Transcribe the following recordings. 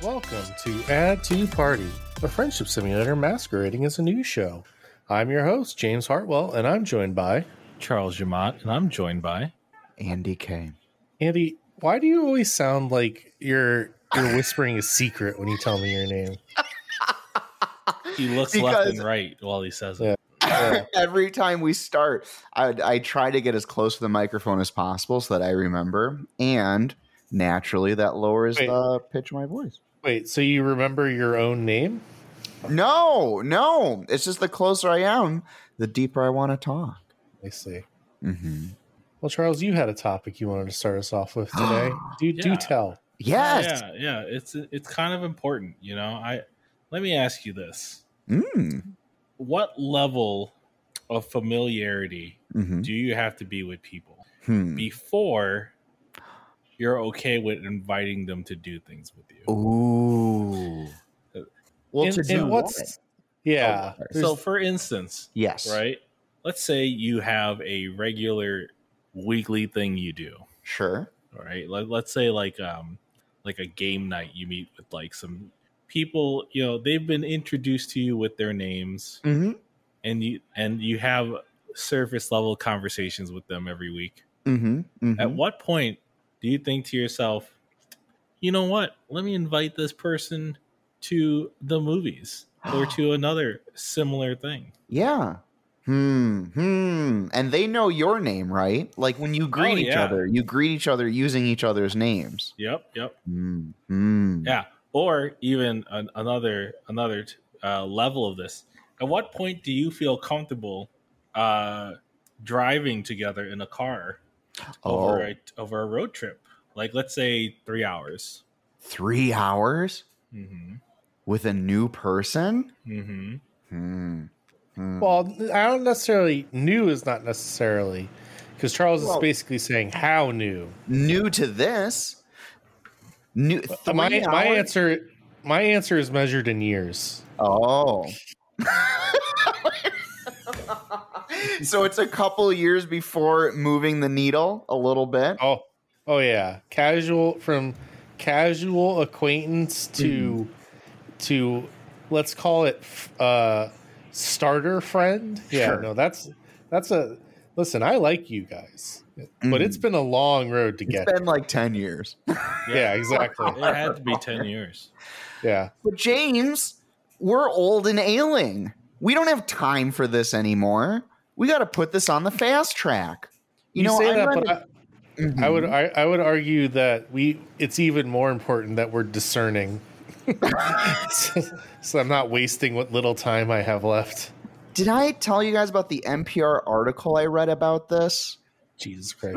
Welcome to Add to Party, a friendship simulator masquerading as a news show. I'm your host, James Hartwell, and I'm joined by Charles Jamont, and I'm joined by Andy K. Andy. Why do you always sound like you're whispering a secret when you tell me your name? he looks left and right while he says it. Yeah. Every time we start, I try to get as close to the microphone as possible so that I remember, and naturally that lowers the pitch of my voice. Wait, so you remember your own name? No. It's just the closer I am, the deeper I want to talk. I see. Mm-hmm. Well, Charles, you had a topic you wanted to start us off with today. Do tell. Yes. Yeah. It's kind of important, you know. Let me ask you this: what level of familiarity do you have to be with people before you're okay with inviting them to do things with you? Ooh. Well, to do what? Yeah. So, for instance, yes, right? Let's say you have a regular weekly thing you do. Sure. All right. Let's say like a game night. You meet with like some people. You know, they've been introduced to you with their names, and you have surface level conversations with them every week. At what point do you think to yourself, you know what? Let me invite this person to the movies or to another similar thing. Yeah. And they know your name, right? Like when you greet each other, you greet each other using each other's names. Yep. Yeah. Or even another level of this. At what point do you feel comfortable driving together in a car over a road trip? Like, let's say 3 hours. 3 hours? With a new person? Well, I don't necessarily. New is not necessarily, because Charles is basically saying how new. New to this. New. My answer is measured in years. Oh. So it's a couple years before moving the needle a little bit. Oh yeah. From casual acquaintance to let's call it starter friend. Yeah, sure. No, that's a listen, I like you guys. But it's been a long road to get. It's been like 10 years. Yeah, exactly. It had to be 10 years. Yeah. But James, we're old and ailing. We don't have time for this anymore. We got to put this on the fast track. You say that, but I would argue that it's even more important that we're discerning. So I'm not wasting what little time I have left. Did I tell you guys about the NPR article I read about this? Jesus Christ.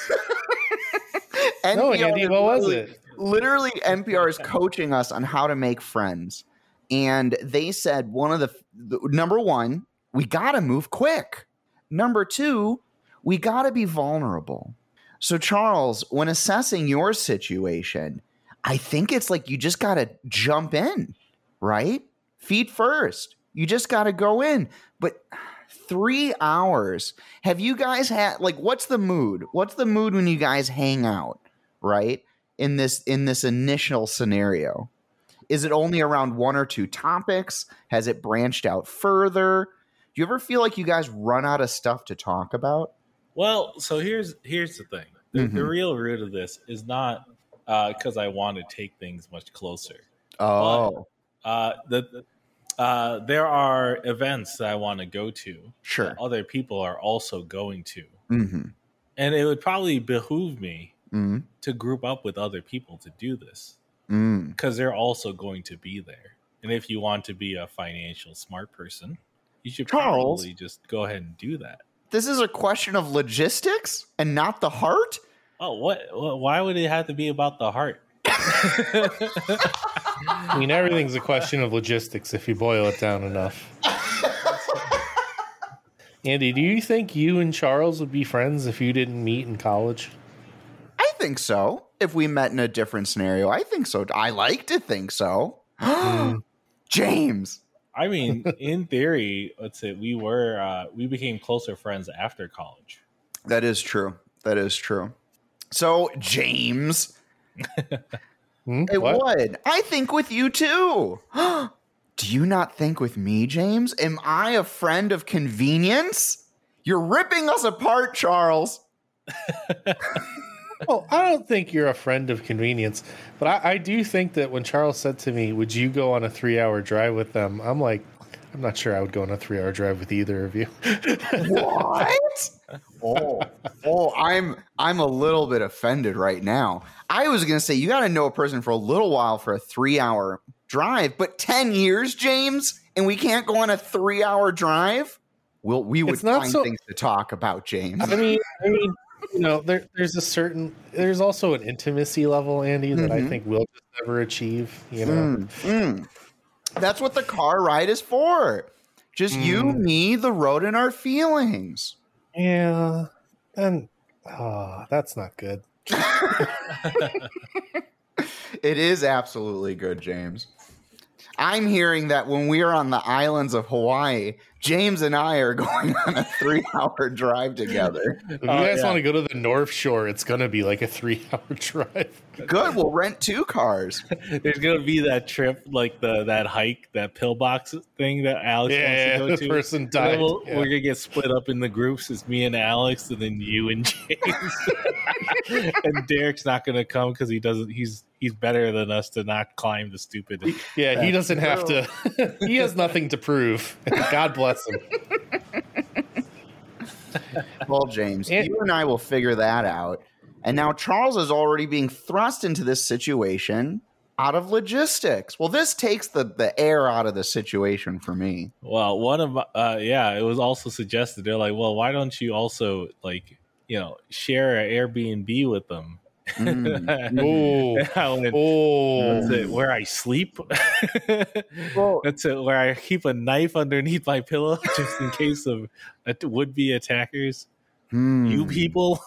No, Andy, what was it? Literally, NPR is coaching us on how to make friends. And they said number one, we got to move quick. Number two, we got to be vulnerable. So, Charles, when assessing your situation, I think it's like you just got to jump in, right? Feet first. You just got to go in. But 3 hours. Have you guys had, like, what's the mood? What's the mood when you guys hang out, right? In this initial scenario? Is it only around one or two topics? Has it branched out further? Do you ever feel like you guys run out of stuff to talk about? Well, so here's the thing. The real root of this is not because I want to take things much closer. Oh. But, there are events that I want to go to. Sure. That other people are also going to. And it would probably behoove me to group up with other people to do this. Because they're also going to be there. And if you want to be a financial smart person, you should probably just go ahead and do that. This is a question of logistics and not the heart? Oh, what? Why would it have to be about the heart? I mean, everything's a question of logistics if you boil it down enough. Andy, do you think you and Charles would be friends if you didn't meet in college? I think so. If we met in a different scenario, I think so. I like to think so. James. I mean, in theory, let's say we became closer friends after college. That is true. So, James, It would. I think with you too. Do you not think with me, James? Am I a friend of convenience? You're ripping us apart, Charles. Well, I don't think you're a friend of convenience, but I do think that when Charles said to me, would you go on a 3-hour drive with them? I'm like, I'm not sure I would go on a 3-hour drive with either of you. What? I'm a little bit offended right now. I was going to say, you got to know a person for a little while for a 3-hour drive, but 10 years, James, and we can't go on a 3-hour drive? Well, we would find things to talk about, James. I mean, you know, there's also an intimacy level, Andy, that I think we'll just never achieve. You know, that's what the car ride is for. Just you, me, the road, and our feelings. Yeah, and that's not good. It is absolutely good, James. I'm hearing that when we are on the islands of Hawaii, James and I are going on a 3-hour drive together. If you guys want to go to the North Shore, it's going to be like a 3-hour drive. Good. We'll rent 2 cars. There's going to be that trip, like that hike, that pillbox thing that Alex wants to go to. The person died. We're going to get split up in the groups. It's me and Alex, and then you and James. And Derek's not going to come because he's better than us to not climb the stupid. Yeah, he doesn't have to. He has nothing to prove. God bless him. Well, James, you and I will figure that out. And now Charles is already being thrust into this situation out of logistics. Well, this takes the air out of the situation for me. Well, it was also suggested. They're like, well, why don't you also share an Airbnb with them? That's it, where I sleep. That's it, where I keep a knife underneath my pillow just in case of would-be attackers. You people.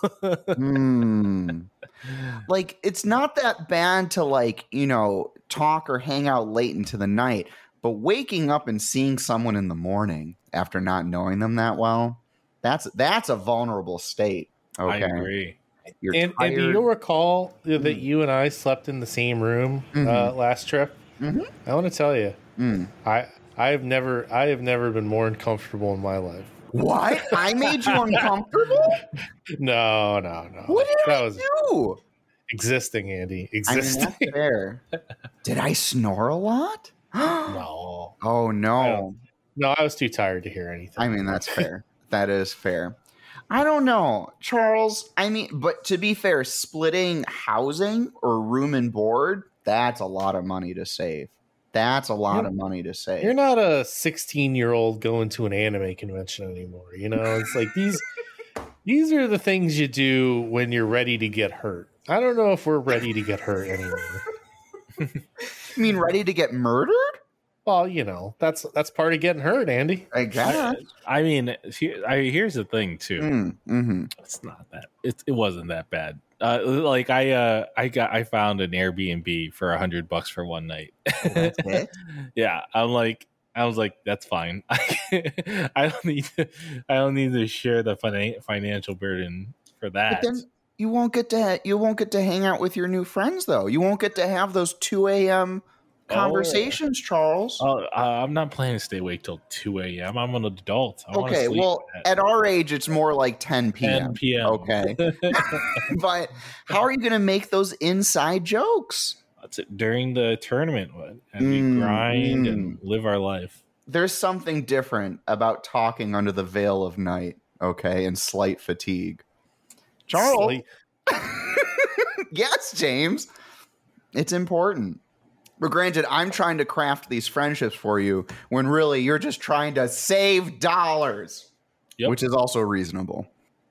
Like, it's not that bad to talk or hang out late into the night, but waking up and seeing someone in the morning after not knowing them that well, that's a vulnerable state. Okay. I agree. And you'll recall that you and I slept in the same room last trip. I want to tell you, I have never been more uncomfortable in my life. What? I made you uncomfortable? No. What did I do? Existing, Andy. Existing. I mean, that's fair. Did I snore a lot? No. Oh, no. No, I was too tired to hear anything. I mean, that's fair. That is fair. I don't know, Charles. I mean, but to be fair, splitting housing or room and board, that's a lot of money to save. Money to save. You're not a 16-year-old going to an anime convention anymore. You know, it's like these are the things you do when you're ready to get hurt. I don't know if we're ready to get hurt anymore. You mean ready to get murdered? Well, that's part of getting hurt, Andy. I guess. I mean, here's the thing too. It's not that. It wasn't that bad. I found an Airbnb for $100 for one night. That's it? Yeah, I was like, that's fine. I don't need to share the financial burden for that. But then you won't get to hang out with your new friends, though. You won't get to have those 2 a.m. conversations, Charles. I'm not planning to stay awake till 2 a.m. I'm an adult. Okay, well, at our age, it's more like 10 p.m. 10 p.m. Okay. But how are you going to make those inside jokes? That's it. During the tournament, and we grind and live our life. There's something different about talking under the veil of night, okay, and slight fatigue. Charles. Yes, James. It's important. But granted, I'm trying to craft these friendships for you when really you're just trying to save dollars, which is also reasonable.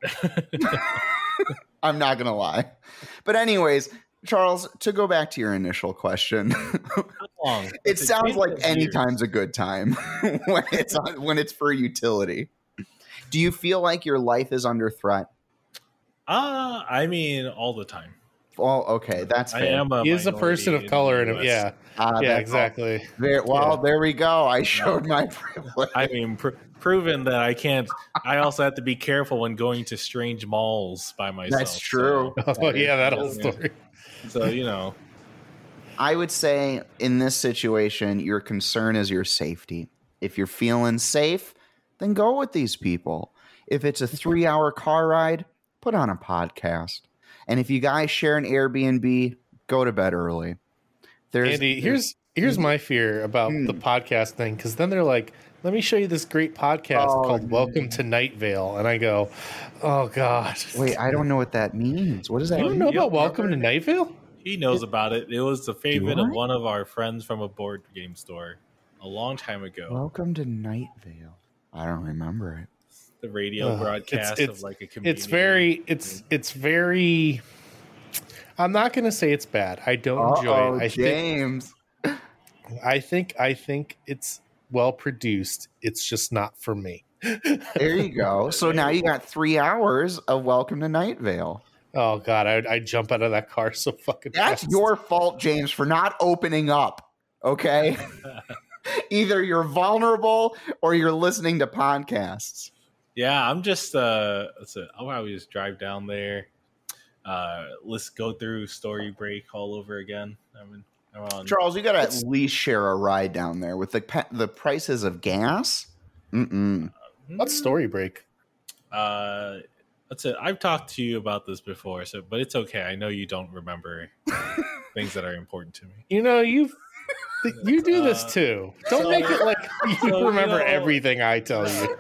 I'm not going to lie. But anyways, Charles, to go back to your initial question, it sounds like any time's a good time when it's for utility. Do you feel like your life is under threat? I mean, all the time. Well, okay, that's fair. He is a person of color, and yeah, exactly. There we go. I showed my privilege. I mean, proven that I can't. I also have to be careful when going to strange malls by myself. That's true. So. Oh yeah, that whole story. So I would say in this situation, your concern is your safety. If you're feeling safe, then go with these people. If it's a 3-hour car ride, put on a podcast. And if you guys share an Airbnb, go to bed early. Andy, here's my fear about the podcast thing, because then they're like, let me show you this great podcast called Welcome to Night Vale. And I go, oh, God. Wait, I don't know what that means. What does that mean? You don't know about Welcome to Night Vale? He knows about it. It was the favorite of one of our friends from a board game store a long time ago. Welcome to Night Vale. I don't remember it. The radio broadcast of like a community. It's very. I'm not going to say it's bad. I don't enjoy it. James. I think it's well produced. It's just not for me. There you go. So now you got 3 hours of Welcome to Night Vale. Oh God, I'd jump out of that car so fucking That's fast. your fault, James, for not opening up. Okay. Either you're vulnerable or you're listening to podcasts. Yeah, I'm just I'll probably just drive down there. Let's go through Story Break all over again. I'm on. Charles, you got to at least share a ride down there with the prices of gas. What's Story Break? That's it. I've talked to you about this before, but it's okay. I know you don't remember things that are important to me. You know, you do this too. Don't make it like you remember everything I tell you.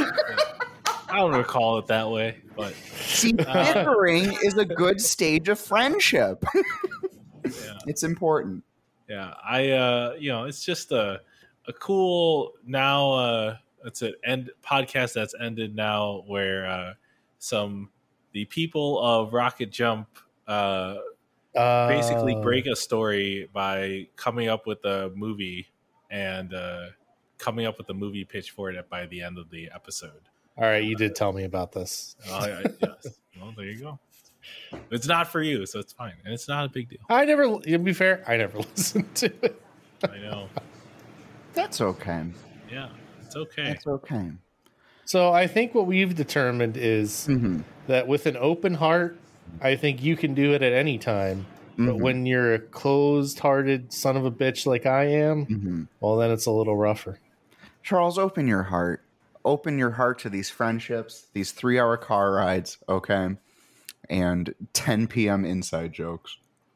I don't recall it that way, but see, bickering is a good stage of friendship. It's important. Yeah, it's just a cool now. It's an end podcast that's ended now, where the people of Rocket Jump basically break a story by coming up with a movie and coming up with a movie pitch for it by the end of the episode. All right, you did tell me about this. Yes. Well, there you go. It's not for you, so it's fine, and it's not a big deal. To be fair, I never listened to it. I know. That's okay. Yeah, it's okay. That's okay. So I think what we've determined is that with an open heart, I think you can do it at any time. But when you're a closed-hearted son of a bitch like I am, well, then it's a little rougher. Charles, open your heart. Open your heart to these friendships, these 3-hour car rides, okay? And 10 p.m. inside jokes.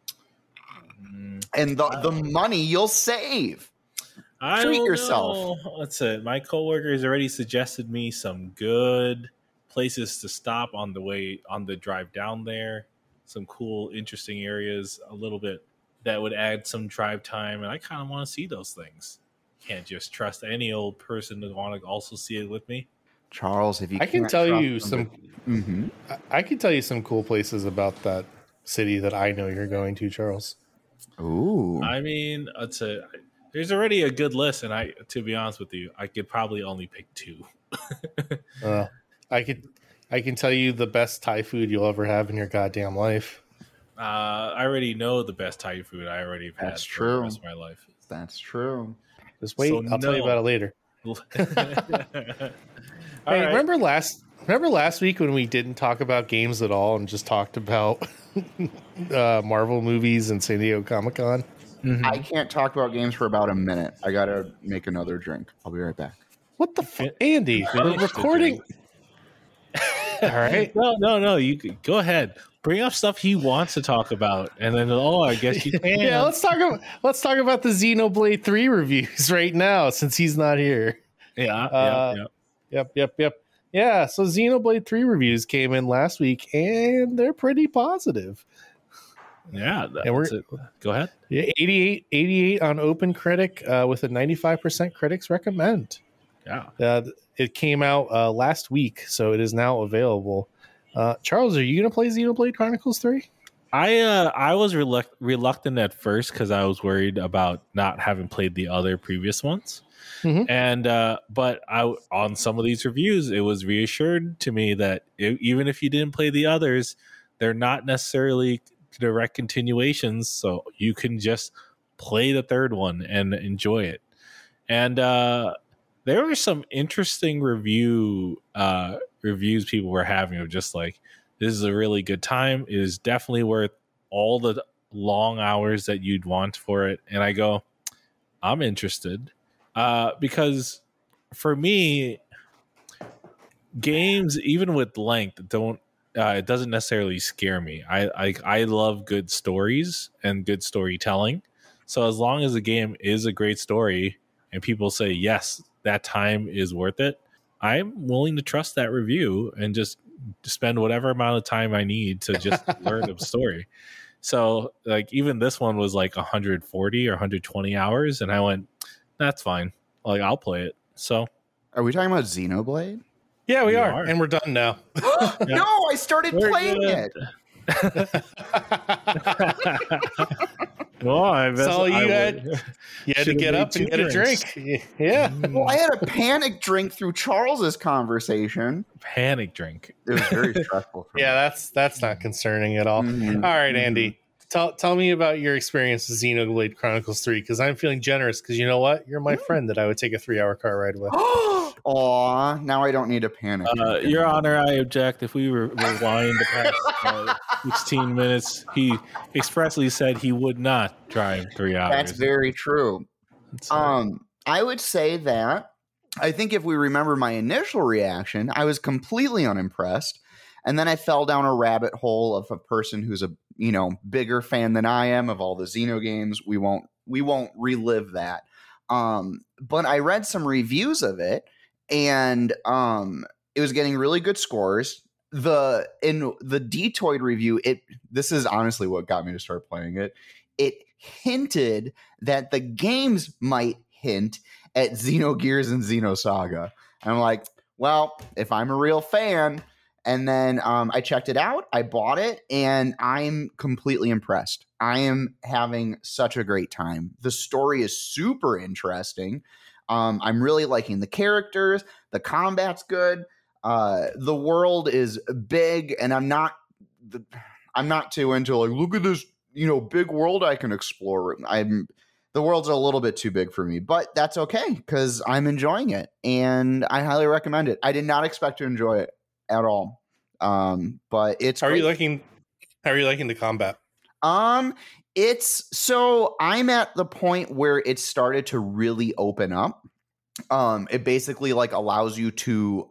And the money you'll save. Treat yourself. That's it. My coworker has already suggested me some good places to stop on the drive down there. Some cool, interesting areas, a little bit that would add some drive time. And I kind of want to see those things. Can't just trust any old person to want to also see it with me. Charles, if you I can tell you some I can tell you some cool places about that city that I know you're going to, Charles. Ooh. I mean, there's already a good list, and to be honest with you, I could probably only pick 2. I can tell you the best Thai food you'll ever have in your goddamn life. I already know the best Thai food I already have had for the rest of my life. That's true. Just wait, I'll tell you about it later. Hey, right. remember last week when we didn't talk about games at all and just talked about Marvel movies and San Diego Comic-Con? I can't talk about games for about a minute. I gotta make another drink. I'll be right back. What the fuck, Andy? We're recording. All right. No. You go ahead. Bring up stuff he wants to talk about, and then I guess you can. Yeah, let's talk about the Xenoblade 3 reviews right now since he's not here. Yeah. Yep. Yeah, so Xenoblade 3 reviews came in last week, and they're pretty positive. Yeah, go ahead. Yeah, 88 on OpenCritic with a 95% critics recommend. Yeah. It came out last week, so it is now available. Charles, are you going to play Xenoblade Chronicles 3? I was reluctant at first because I was worried about not having played the other previous ones. And but on some of these reviews, it was reassured to me that even if you didn't play the others, they're not necessarily direct continuations, so you can just play the third one and enjoy it. And there were some interesting reviews people were having of just like, this is a really good time. It is definitely worth all the long hours that you'd want for it, and I go, I'm interested, because for me, games even with length don't it doesn't necessarily scare me. I love good stories and good storytelling, so as long as the game is a great story and people say yes, that time is worth it, I'm willing to trust that review and just spend whatever amount of time I need to just learn the story. So like even this one was like 140 or 120 hours, and I went, that's fine, like I'll play it. So Are we talking about Xenoblade? Yeah, we are. And we're done now. No, I started playing it. Well, that's all you had. You had to get up and get a drink. Yeah. Well, I had a panic drink through Charles's conversation. Panic drink. It was very stressful for me. Yeah, that's not concerning at all. Mm-hmm. All right, Andy. Tell me about your experience with Xenoblade Chronicles 3, because I'm feeling generous, because you know what? You're my friend that I would take a 3-hour car ride with. Aw, now I don't need a panic. Your Honor, I object. If we rewind the past 16 minutes, he expressly said he would not drive 3 hours. That's very true. I would say that I think if we remember my initial reaction, I was completely unimpressed. And then I fell down a rabbit hole of a person who's a bigger fan than I am of all the Xeno games. We won't relive that. But I read some reviews of it, and it was getting really good scores. In the Detoid review, this is honestly what got me to start playing it. It hinted that the games might hint at Xenogears and Xenosaga. And I'm like, well, if I'm a real fan. And then I checked it out, I bought it, and I'm completely impressed. I am having such a great time. The story is super interesting. I'm really liking the characters. The combat's good. The world is big, and I'm not too into like, look at this, big world I can explore. The world's a little bit too big for me, but that's okay because I'm enjoying it, and I highly recommend it. I did not expect to enjoy it at all. But it's how are you liking the combat? It's so I'm at the point where it started to really open up. It basically like allows you to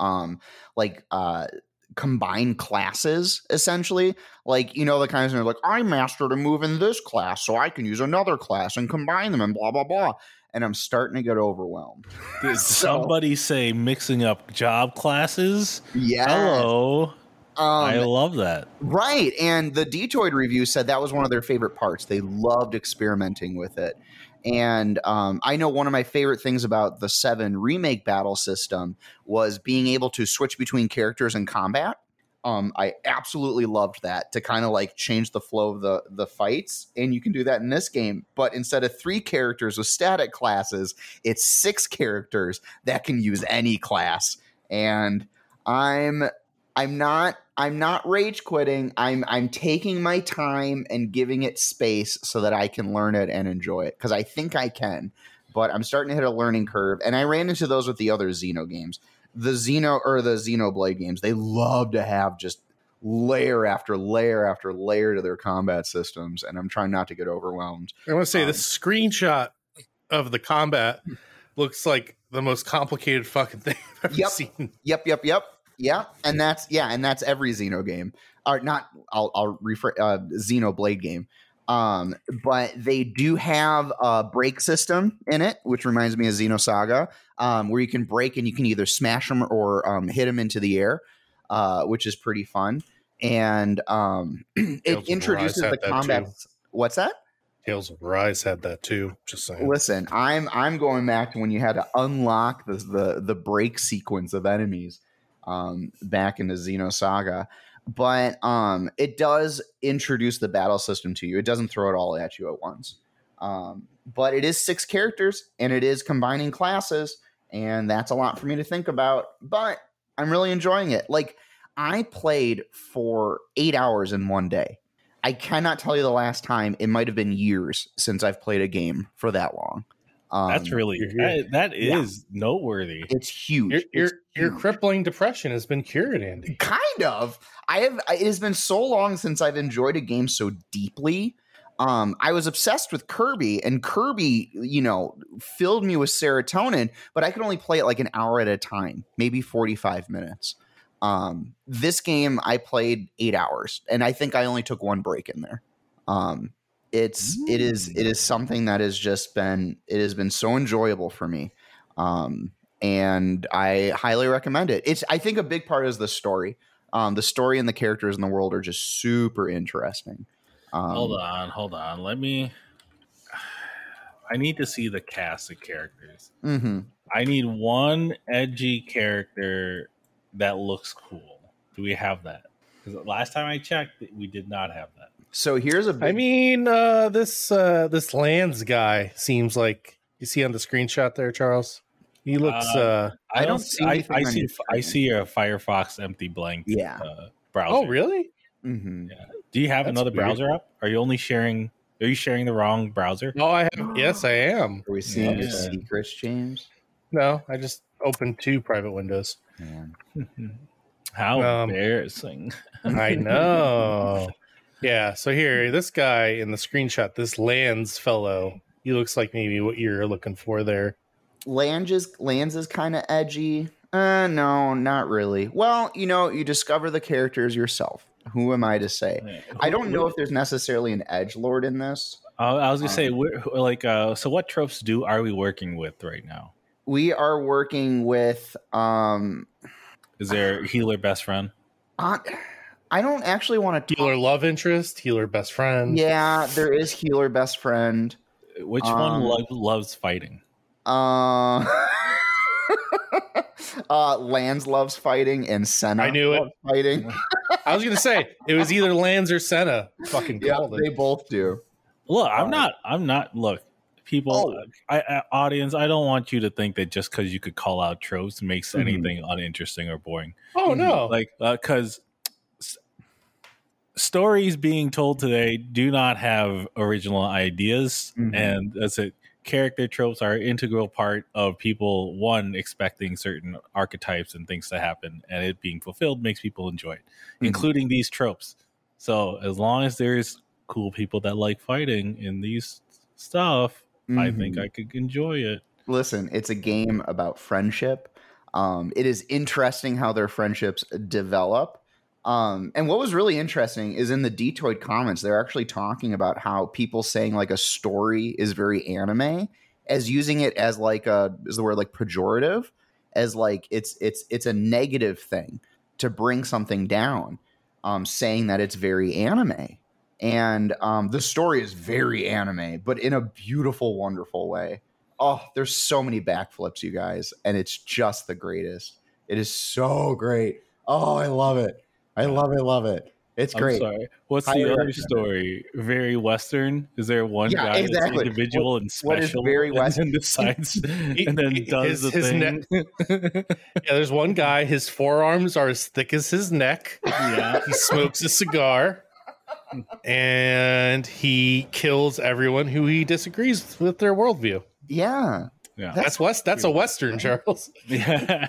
combine classes, essentially. Like, the kinds of like, I mastered a move in this class, so I can use another class and combine them and blah blah blah. And I'm starting to get overwhelmed. Did somebody say mixing up job classes? Yeah. Hello. I love that. Right. And the Detoid review said that was one of their favorite parts. They loved experimenting with it. And I know one of my favorite things about the 7 remake battle system was being able to switch between characters in combat. I absolutely loved that, to kind of like change the flow of the fights. And you can do that in this game. But instead of 3 characters with static classes, it's 6 characters that can use any class. And I'm not rage quitting. I'm taking my time and giving it space so that I can learn it and enjoy it, because I think I can. But I'm starting to hit a learning curve, and I ran into those with the other Xeno games. The Xenoblade games, they love to have just layer after layer after layer to their combat systems, and I'm trying not to get overwhelmed. I want to say the screenshot of the combat looks like the most complicated fucking thing I've ever seen. Yep. Yeah, and that's every Xeno game. Or not, I'll refer Xenoblade game. But they do have a break system in it, which reminds me of Xenosaga, where you can break and you can either smash them or hit them into the air, which is pretty fun. And it introduces the combat. What's that? Tales of Arise had that too. Just saying. Listen, I'm going back to when you had to unlock the break sequence of enemies back into Xenosaga. But it does introduce the battle system to you. It doesn't throw it all at you at once. But it is 6 characters, and it is combining classes, and that's a lot for me to think about. But I'm really enjoying it. Like, I played for 8 hours in one day. I cannot tell you the last time. It might have been years since I've played a game for that long. That's really that is noteworthy. It's huge. Your crippling depression has been cured, Andy. Kind of. It has been so long since I've enjoyed a game so deeply. I was obsessed with Kirby, and Kirby, filled me with serotonin, but I could only play it like an hour at a time, maybe 45 minutes. This game I played 8 hours, and I think I only took one break in there. It is something that has been so enjoyable for me. And I highly recommend it. I think a big part is the story. The story and the characters in the world are just super interesting. Hold on. I need to see the cast of characters. Mm-hmm. I need one edgy character that looks cool. Do we have that? Because last time I checked, we did not have that. So here's a big... I mean, this Lands guy seems like, you see on the screenshot there, Charles? He looks... I don't see anything. I see a Firefox empty blank browser. Oh, really? Mm-hmm. Yeah. Do you have another browser up? Are you sharing the wrong browser? Oh, I have. Yes, I am. Are we seeing your secrets, James? No, I just opened 2 private windows. How embarrassing. I know. Yeah, so here, this guy in the screenshot, this Lands fellow, he looks like maybe what you're looking for there. Lands is kind of edgy. No, not really. Well, you discover the characters yourself. Who am I to say? I don't know if there's necessarily an edgelord in this. I was gonna say, so what tropes are we working with right now? We are working with. Is there healer best friend? I don't actually want to healer love interest, healer best friend. Yeah, there is healer best friend. Which one loves fighting? Lands loves fighting, and Senna. I knew it. Fighting. I was gonna say it was either Lands or Senna. Fucking called it. They both do. Look, I'm not. Look, people, audience. I don't want you to think that just because you could call out tropes makes anything uninteresting or boring. Oh no! Because stories being told today do not have original ideas, and that's it. Character tropes are an integral part of people, expecting certain archetypes and things to happen, and it being fulfilled makes people enjoy it, including these tropes. So as long as there's cool people that like fighting in these stuff, I think I could enjoy it. Listen, it's a game about friendship. It is interesting how their friendships develop. And what was really interesting is in the Detoid comments, they're actually talking about how people saying like a story is very anime, as using it as is the word like pejorative, as like it's a negative thing to bring something down, saying that it's very anime. And the story is very anime, but in a beautiful, wonderful way. Oh, there's so many backflips, you guys, and it's just the greatest. It is so great. Oh, I love it. I love it. It's great. I'm sorry. What's the other story? Very Western? Is there one guy that's individual and special? What is very Western? And decides, and then does the thing. There's one guy. His forearms are as thick as his neck. Yeah, he smokes a cigar, and he kills everyone who he disagrees with their worldview. Yeah. That's a Western, Charles. Yeah.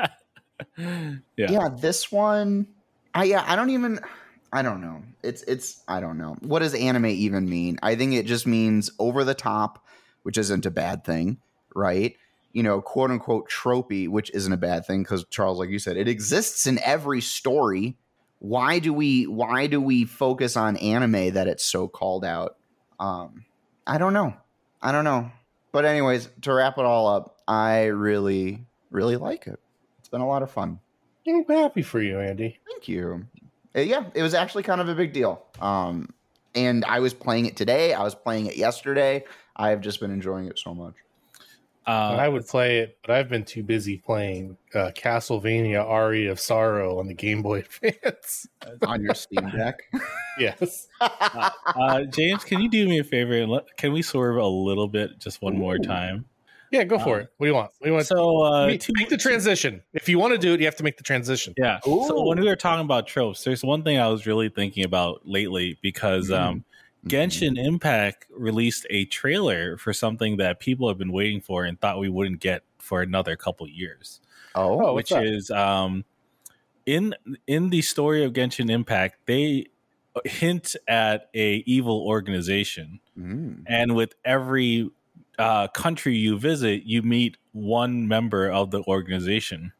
This one. I don't know. I don't know. What does anime even mean? I think it just means over the top, which isn't a bad thing, right? Quote unquote tropey, which isn't a bad thing because Charles, like you said, it exists in every story. Why do we focus on anime that it's so called out? I don't know. But anyways, to wrap it all up, I really, really like it. It's been a lot of fun. I'm happy for you, Andy. Thank you. Yeah, it was actually kind of a big deal. And I was playing it today. I was playing it yesterday. I've just been enjoying it so much. I would play it, but I've been too busy playing Castlevania Aria of Sorrow on the Game Boy Advance. On your Steam Deck? Yes. James, can you do me a favor? Can we swerve a little bit just one more time? Yeah, go for it. What do you want? So make the transition. If you want to do it, you have to make the transition. Yeah. Ooh. So when we were talking about tropes, there's one thing I was really thinking about lately because Genshin Impact released a trailer for something that people have been waiting for and thought we wouldn't get for another couple years. Which is in the story of Genshin Impact, they hint at a evil organization. And with every country you visit, you meet one member of the organization.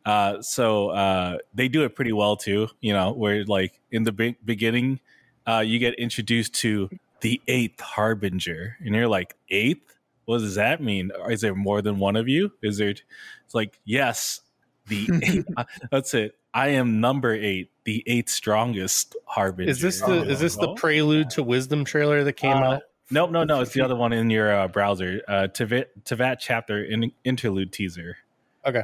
So they do it pretty well too, where like in the beginning, you get introduced to the 8th Harbinger, and you're like, 8th? What does that mean? Is there more than one of you? It's like, yes, the 8th. That's it. I am number 8, the 8th strongest Harbinger. Is this the Prelude to Wisdom trailer that came out? No. It's the other one in your browser. Teyvat chapter interlude teaser. Okay.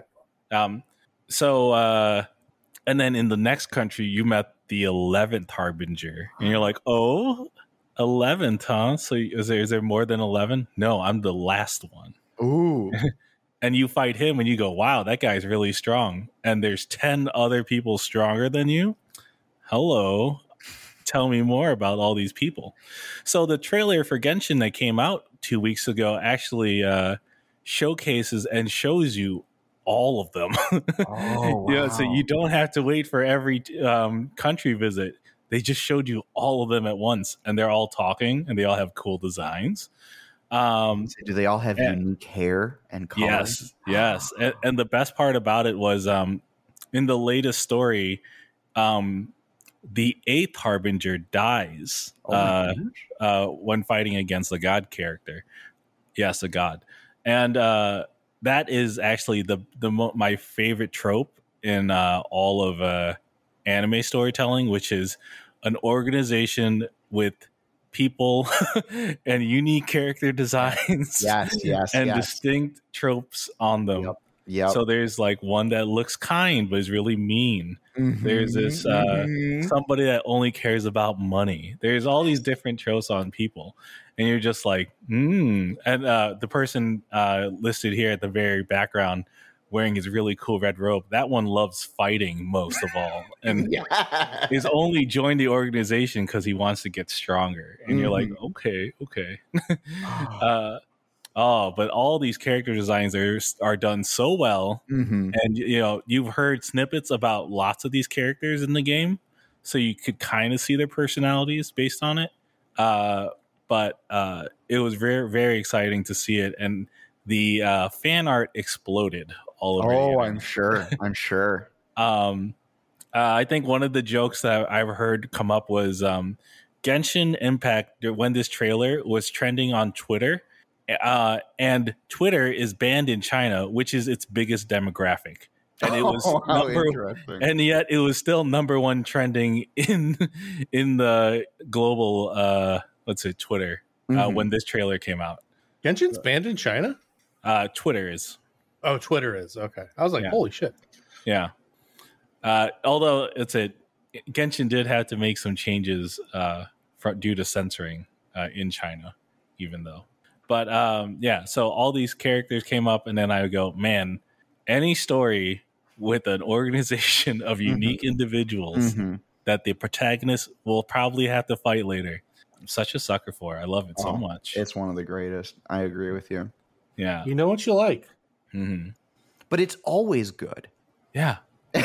So, and then in the next country, you met the 11th Harbinger, and you're like, oh, 11th, huh? So is there more than 11? No, I'm the last one. Ooh. And you fight him, and you go, wow, that guy's really strong. And there's 10 other people stronger than you. Hello. Tell me more about all these people. So the trailer for Genshin that came out 2 weeks ago actually showcases and shows you all of them. Oh, wow. So you don't have to wait for every country visit. They just showed you all of them at once, and they're all talking, and they all have cool designs. So do they all have unique hair and colors? Yes. And the best part about it was in the latest story, the 8th Harbinger dies when fighting against the god character. Yes, the god. And that is actually my favorite trope in all of anime storytelling, which is an organization with people and unique character designs. Yes. And distinct tropes on them. Yep. So there's like one that looks kind but is really mean. There's this somebody that only cares about money. There's all these different tropes on people, and you're just like, And the person listed here at the very background wearing his really cool red robe, that one loves fighting most of all, and is only joined the organization because he wants to get stronger. And you're like, okay. But all these character designs are done so well, and you've heard snippets about lots of these characters in the game, so you could kind of see their personalities based on it. But it was very, very exciting to see it, and the fan art exploded all over. Oh, I'm sure. I think one of the jokes that I've heard come up was Genshin Impact, when this trailer was trending on Twitter. And Twitter is banned in China, which is its biggest demographic, and it was and yet it was still number one trending in the global Twitter when this trailer came out. Genshin's banned in China? Twitter is. Oh, Twitter is. Okay. I was like, holy shit. Yeah. Although Genshin did have to make some changes due to censoring in China, even though. But so all these characters came up, and then I would go, man, any story with an organization of unique individuals that the protagonist will probably have to fight later. I'm such a sucker for. I love it so much. It's one of the greatest. I agree with you. Yeah. You know what you like. But it's always good. Yeah.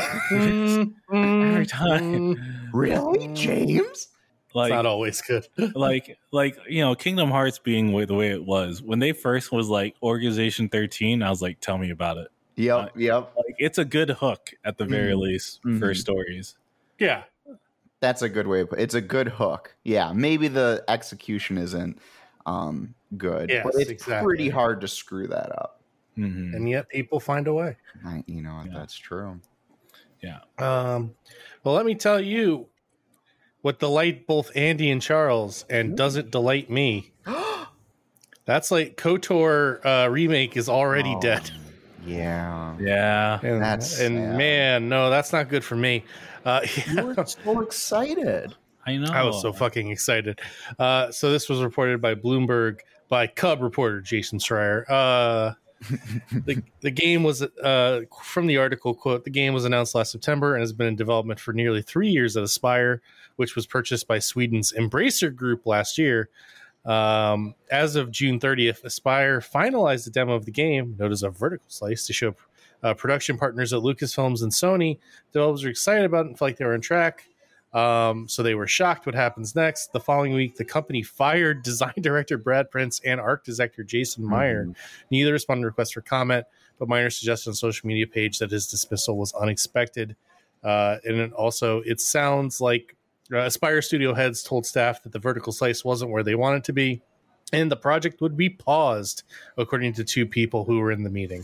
Every time. Really, James? Like, it's not always good. like Kingdom Hearts being the way it was when they first was like Organization 13. I was like, tell me about it. Yep. Like, it's a good hook at the very least for stories. Yeah, that's a good way of put it. It's a good hook. Yeah, maybe the execution isn't good, but it's pretty hard to screw that up. And yet people find a way. That's true. Yeah. Well, let me tell you what delight both Andy and Charles and doesn't delight me. That's like KOTOR remake is already dead. Yeah. And that's sad. Man, no, that's not good for me. You were so excited. I know. I was so fucking excited. So this was reported by Bloomberg by Cub reporter Jason Schreier. The game was from the article, quote, the game was announced last September and has been in development for nearly 3 years at Aspyr, which was purchased by Sweden's Embracer Group last year. As of June 30th, Aspyr finalized the demo of the game, known as a vertical slice, to show production partners at Lucasfilms and Sony. Developers are excited about it and feel like they were on track. So they were shocked what happens next. The following week, the company fired design director Brad Prince and art director Jason Meyer. Neither responded to requests for comment, but Meyer suggested on social media page that his dismissal was unexpected. And it sounds like Aspyr Studio heads told staff that the vertical slice wasn't where they wanted to be, and the project would be paused, according to two people who were in the meeting.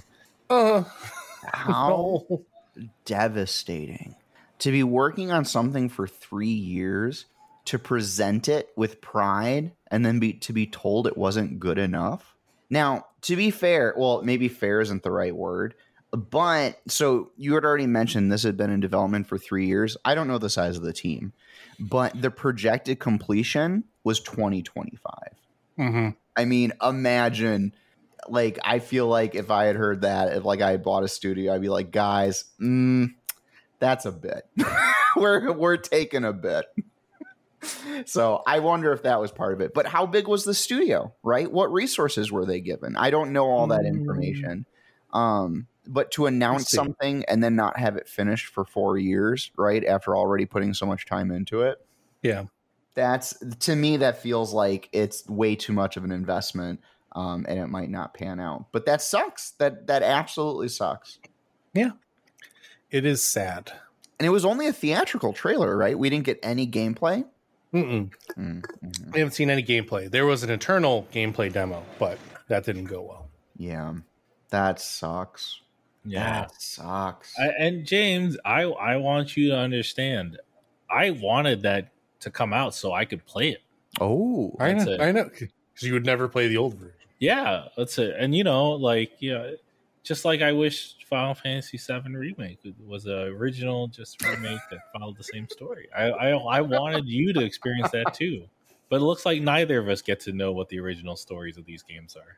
How devastating to be working on something for 3 years, to present it with pride, and then to be told it wasn't good enough. Now, to be fair, well, maybe fair isn't the right word, but so you had already mentioned this had been in development for 3 years. I don't know the size of the team, but the projected completion was 2025. I mean, imagine, like, I feel like if I had heard that, if like I had bought a studio, I'd be like, guys, that's a bit. we're taking a bit. So I wonder if that was part of it. But how big was the studio, right? What resources were they given? I don't know all that information. But to announce something and then not have it finished for 4 years, right? After already putting so much time into it. Yeah. That's, to me, that feels like it's way too much of an investment, and it might not pan out. But that sucks. That absolutely sucks. Yeah. It is sad. And it was only a theatrical trailer, right? We didn't get any gameplay. We haven't seen any gameplay. There was an internal gameplay demo, but that didn't go well. Yeah. That sucks. Yeah. That sucks. And James, I want you to understand, I wanted that to come out so I could play it. Oh, I know. Because you would never play the old version. Yeah, that's it. And just like I wish Final Fantasy VII Remake was an original just remake that followed the same story. I wanted you to experience that too. But it looks like neither of us get to know what the original stories of these games are.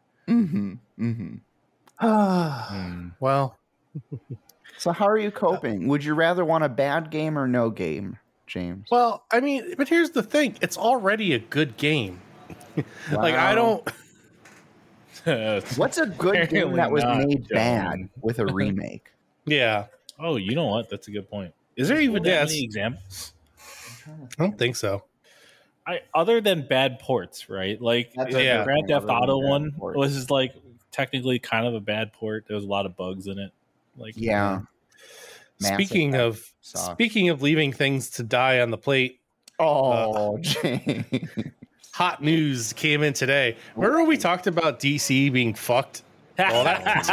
Well. So how are you coping? Would you rather want a bad game or no game, James? Well, I mean, but here's the thing. It's already a good game. Wow. Like, I don't... What's a good game that was made bad with a remake? Yeah. Oh, you know what? That's a good point. Is there even any examples? I don't think so. Other than bad ports, right? Like the Grand Theft Auto one was just like technically kind of a bad port. There was a lot of bugs in it. Like, yeah. Speaking of leaving things to die on the plate. Oh, James. Hot news came in today. Remember we talked about DC being fucked? All that?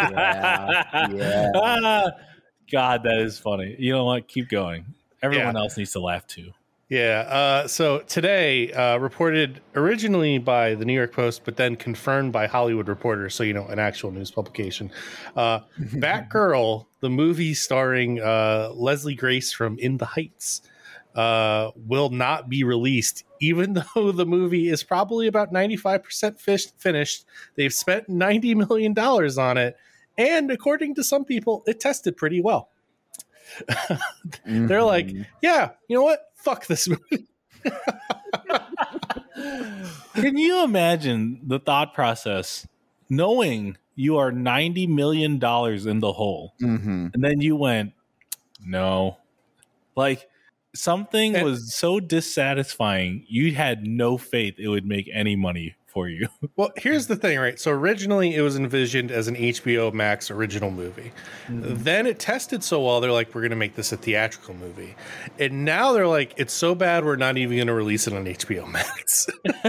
Yeah. God, that is funny. You know what? Keep going. Everyone else needs to laugh too. Yeah. So today, reported originally by the New York Post, but then confirmed by Hollywood Reporter. So, an actual news publication. Batgirl, the movie starring Leslie Grace from In the Heights, will not be released, even though the movie is probably about 95% finished. They've spent $90 million on it. And according to some people, it tested pretty well. They're like, yeah, you know what? Fuck this movie. Can you imagine the thought process knowing you are $90 million in the hole? And then you went, no. Like, something was so dissatisfying, you had no faith it would make any money for you. Well, here's the thing, right? So originally it was envisioned as an HBO Max original movie. Then it tested so well, they're like, we're going to make this a theatrical movie. And now they're like, it's so bad, we're not even going to release it on HBO Max.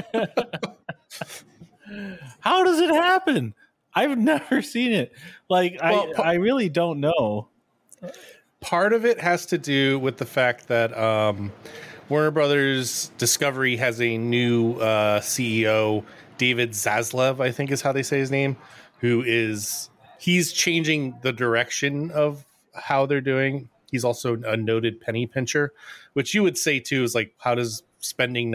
How does it happen? I've never seen it. Like, I really don't know. Part of it has to do with the fact that Warner Brothers Discovery has a new CEO, David Zaslav, I think is how they say his name, he's changing the direction of how they're doing. He's also a noted penny pincher, which you would say too is like, how does flushing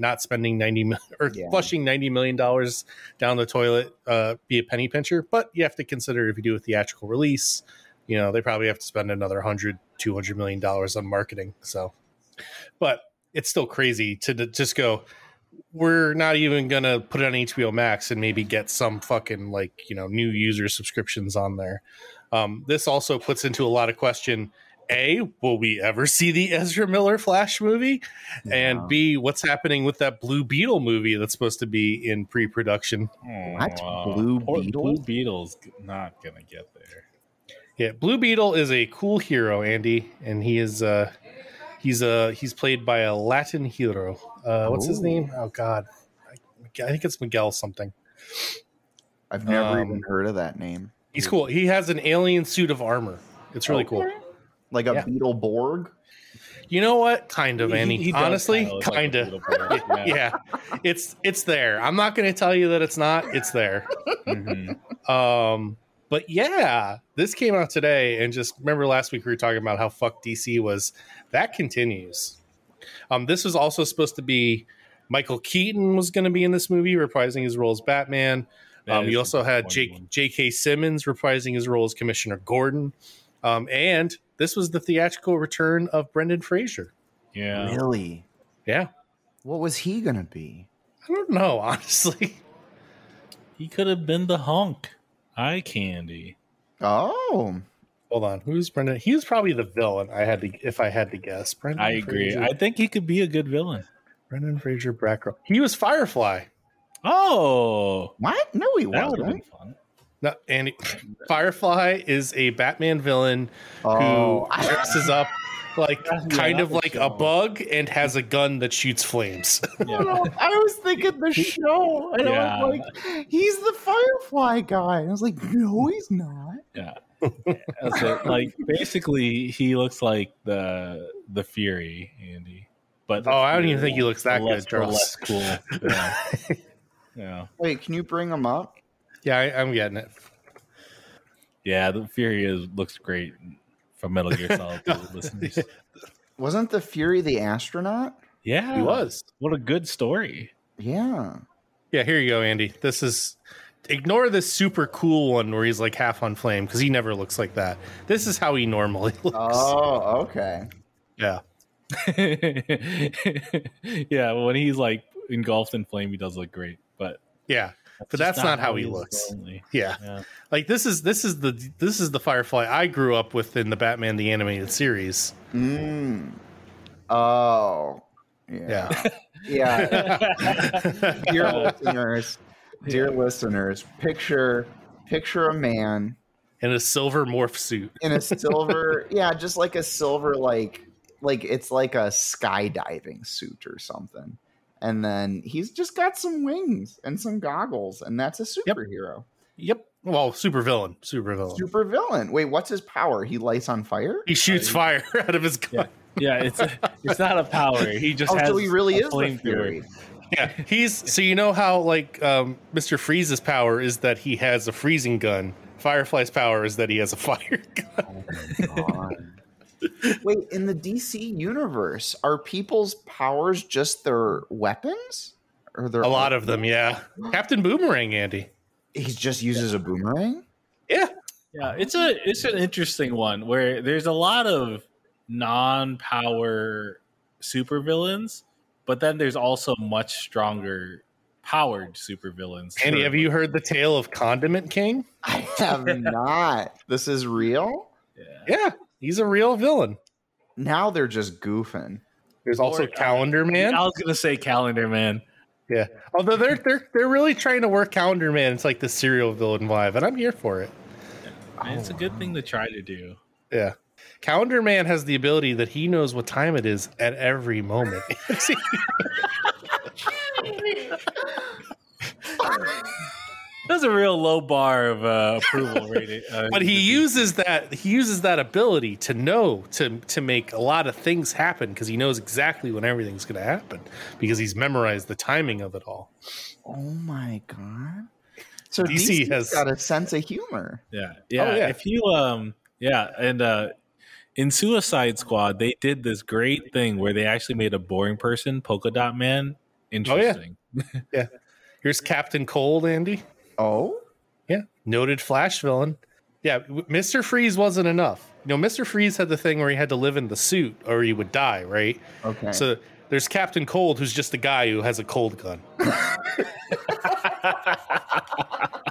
$90 million down the toilet be a penny pincher? But you have to consider, if you do a theatrical release, they probably have to spend another $200 million on marketing. So, but it's still crazy to just go, we're not even going to put it on HBO Max and maybe get some fucking new user subscriptions on there. This also puts into a lot of question A, will we ever see the Ezra Miller Flash movie? And B, what's happening with that Blue Beetle movie that's supposed to be in pre-production? What? Blue Beetle? Blue Beetle's not gonna get there. Yeah, Blue Beetle is a cool hero, Andy, and he is he's played by a Latin hero. What's his name? Oh God, I think it's Miguel something. I've never even heard of that name. He's cool. He has an alien suit of armor. It's really cool. Like a Beetleborg? You know what? Kind of, Andy. He does Honestly, kind of. Yeah, it's there. I'm not going to tell you that it's not. It's there. But yeah, this came out today, and just remember last week we were talking about how fucked DC was. That continues. This was also supposed to be Michael Keaton was going to be in this movie, reprising his role as Batman. You also had J.K. Simmons reprising his role as Commissioner Gordon. And this was the theatrical return of Brendan Fraser. Yeah. Really? Yeah. What was he going to be? I don't know, honestly. He could have been the hunk. Eye candy. Oh. Hold on. Who's Brendan? He was probably the villain, if I had to guess. Brendan I agree. Fraser. I think he could be a good villain. Brendan Fraser Batgirl. He was Firefly. Oh. What? No, he That would have wasn't. been fun. No, and Firefly is a Batman villain Oh. who dresses up like kind of like a show. bug and has a gun that shoots flames. Yeah. I was thinking the show, and I was like, he's the Firefly guy. And I was like, no, he's not. Yeah. That's it. Like basically he looks like the Fury, Andy. But I don't even think he looks that good, or Charles. less cool. Yeah. Yeah. Wait, can you bring him up? Yeah, I'm getting it. Yeah, the Fury looks great from Metal Gear Solid 2 listeners. Wasn't the Fury the astronaut? Yeah. He was. What a good story. Yeah. Yeah, here you go, Andy. This is ignore this super cool one where he's like half on flame because he never looks like that. This is how he normally looks. Oh, okay. Yeah. Yeah, when he's like engulfed in flame, he does look great. But Yeah. But that's not how he looks. Yeah. Yeah. Like this is the Firefly I grew up with in the Batman the Animated Series. Oh. Yeah. Yeah. Dear listeners, picture a man In a silver morph suit. in a silver, just like a silver, like it's like a skydiving suit or something. And then he's just got some wings and some goggles, and that's a superhero. Yep. Well, super villain. Super villain. Wait, what's his power? He lights on fire? He shoots fire out of his gun. Yeah, it's not a power. He just has so he really a is the flamethrower. Fury. Yeah. So you know how like Mr. Freeze's power is that he has a freezing gun. Firefly's power is that he has a fire gun. Oh my God. Wait, in the DC universe, are people's powers just their weapons? Or their A lot of them, yeah. Captain Boomerang, Andy. He just uses a boomerang? Yeah. Yeah, it's an interesting one where there's a lot of non-power supervillains, but then there's also much stronger powered supervillains. Andy, have you heard the tale of Condiment King? I have not. This is real? Yeah. He's a real villain. Now they're just goofing. There's also Calendar Man. I was gonna say Calendar Man. Yeah. Although they're really trying to work Calendar Man. It's like the serial villain vibe, and I'm here for it. And it's a good thing to try to do. Yeah. Calendar Man has the ability that he knows what time it is at every moment. That's a real low bar of approval rating. But he uses that ability to know to make a lot of things happen because he knows exactly when everything's going to happen because he's memorized the timing of it all. Oh my God. So DC has got a sense of humor. Yeah. Oh, yeah. If you and in Suicide Squad, they did this great thing where they actually made a boring person, Polka Dot Man, interesting. Yeah. Here's Captain Cold, Andy. Oh? Yeah. Noted Flash villain. Yeah. Mr. Freeze wasn't enough. You know, Mr. Freeze had the thing where he had to live in the suit or he would die, right? Okay. So there's Captain Cold, who's just a guy who has a cold gun.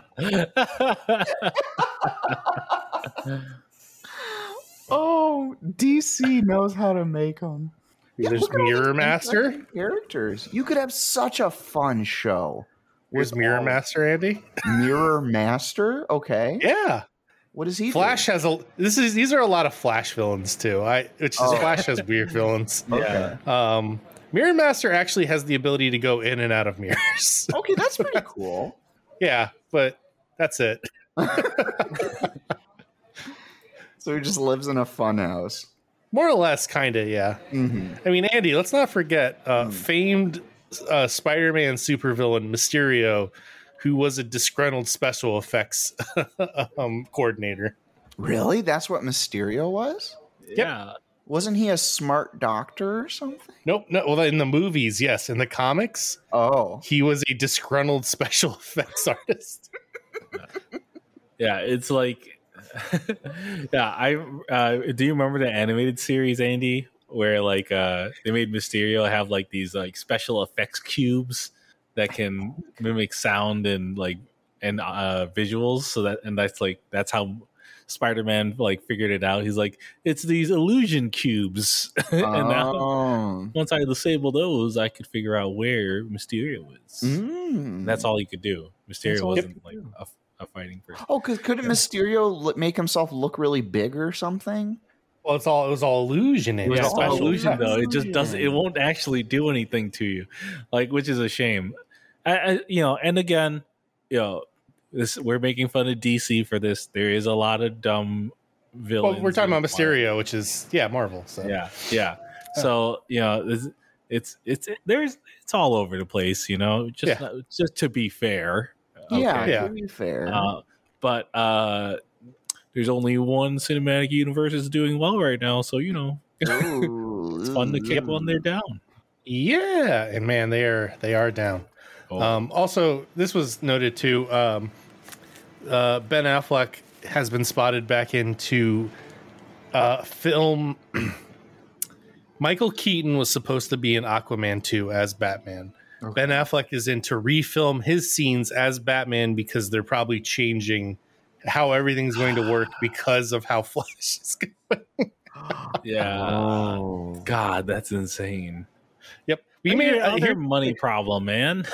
Oh, DC knows how to make them. There's Mirror Master. Characters. You could have such a fun show. Where's Mirror Master, Andy? Mirror Master? Okay. Yeah. What does he Flash do? has these are a lot of Flash villains too. Flash has weird villains. Okay. Mirror Master actually has the ability to go in and out of mirrors. Okay, that's pretty cool. Yeah, but that's it. So he just lives in a fun house. More or less, kind of, yeah. Mm-hmm. I mean, Andy, let's not forget famed Spider-Man supervillain Mysterio, who was a disgruntled special effects coordinator. Really? That's what Mysterio was? Yeah. Wasn't he a smart doctor or something? Nope. No. Well, in the movies, yes. In the comics, he was a disgruntled special effects artist. Yeah, it's like, yeah. Do you remember the animated series, Andy, where like they made Mysterio have like these like special effects cubes that can mimic sound and visuals, so that's how Spider-Man like figured it out. He's like, it's these illusion cubes, and now once I disable those, I could figure out where Mysterio is. That's all he could do. Mysterio wasn't like a fighting person. Oh, because couldn't Mysterio make himself look really big or something? Well, it was all illusion. It was all illusion, though. It just doesn't. It won't actually do anything to you, which is a shame. And again, we're making fun of DC for this. There is a lot of dumb villains. Well, we're talking about Mysterio, which is Marvel. So yeah. So it's all over the place. Just to be fair. To be fair. But there's only one cinematic universe is doing well right now, so it's fun to keep on their down. Yeah, and man, they are down. Oh. Also, this was noted too. Ben Affleck has been spotted back into film. Michael Keaton was supposed to be in Aquaman 2 as Batman. Okay. Ben Affleck is in to refilm his scenes as Batman because they're probably changing how everything's going to work because of how Flash is going. Yeah. Oh. God, that's insane. Yep. We made another money problem, man.